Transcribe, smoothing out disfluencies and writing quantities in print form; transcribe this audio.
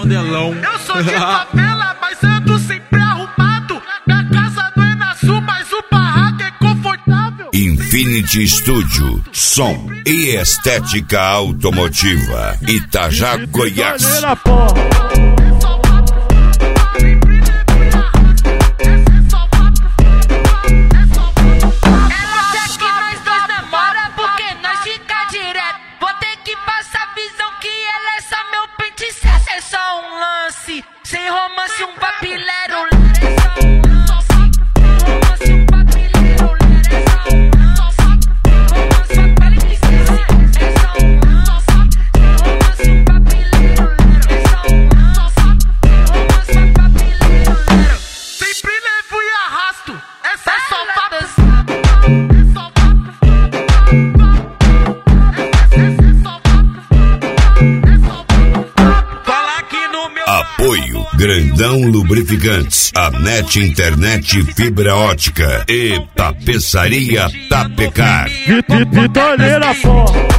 modelão. Eu sou de favela, mas ando sempre arrumado. Minha casa não é na sul, mas o barraco é confortável. Infinity Studio, som e estética automotiva, Itajá, Goiás. Sem romance, um papilero. Sempre levo e arrasto. Essa é só Apoio Grandão Lubrificantes, a Net Internet Fibra Ótica e Tapeçaria Tapecar. Vitoneira, porra.